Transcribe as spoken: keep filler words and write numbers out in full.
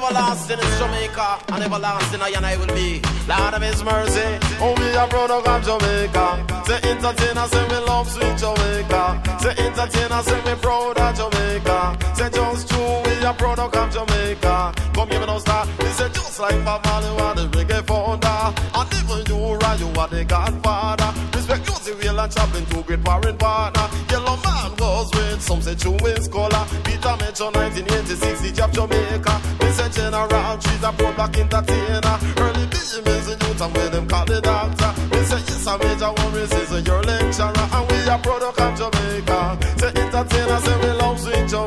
everlasting is Jamaica, and everlasting I and I will be. Lord of His mercy, oh we are product of Jamaica. Say entertainer, say we love sweet Jamaica. Say entertainer, say we proud of Jamaica. Say just true, we are product of Jamaica. Come give me no star. We say just like Bob Marley, you are the reggae founder, and even you, right, you are the Godfather. Respect music, real and Chaplin, two great foreign partner. Yellow Man was with some say true in scholar. Peter Metro nineteen eighty-six, he dropped Jamaica. We say General, she's a pro black entertainer. Early B M is a youth and with them call the doctor. We say yes, a major worries is your lecturer, and we are product of Jamaica. Say entertainer, say we love sweet Jamaica.